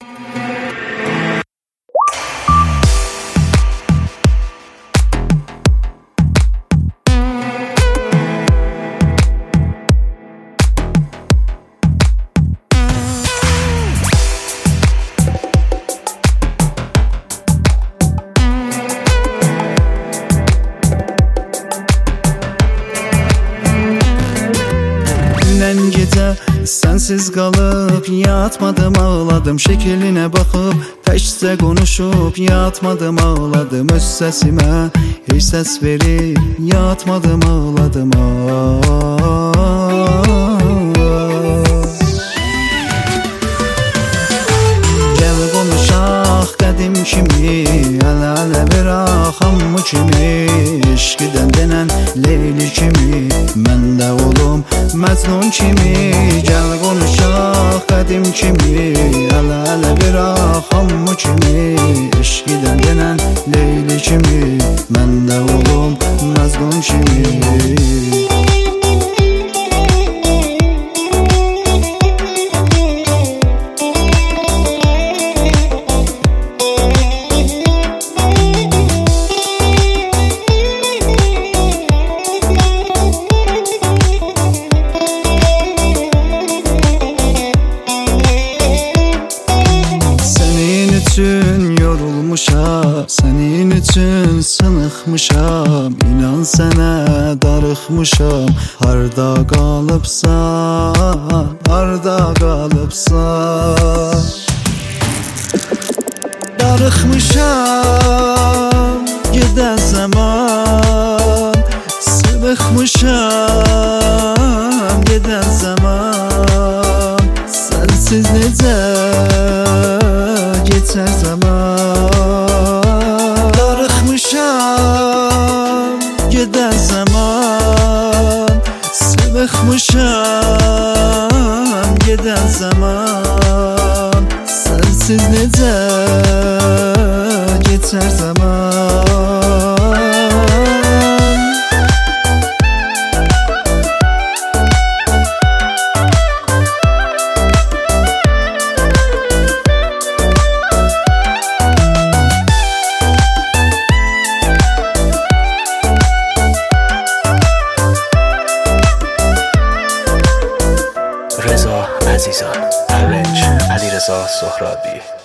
Gecə sensiz qalıb yatmadım, ağladım. Şəklinə baxıb təkcə konuşub yatmadım, ağladım. Öz səsimə heç səs verib yatmadım, ağladım. Gəl konuşaq qədim kimi, əl-ələ veraq hamı kimi. Eşqidən denən Leyli kimi, mən də olum Məcnun kimi. Gəl konuşaq qədim kimi, əl-ələ veraq hamı kimi. Eşqidən denən Leyli kimi, mən də olum Məcnun kimi. Yorulmuşam, senin üçün sınıxmışam. İnan sənə darıxmışam. Harda qalıbsan, harda qalıbsan. Darıxmışam gedən zaman, sınıxmışam gedən zaman. Sensiz necə geçer zaman. Darıxmışam gedən zaman, sınıxmışam gedən zaman. Sensiz necə geçer zaman. رضا عزیزان، ارنج علیرضا سهرابی.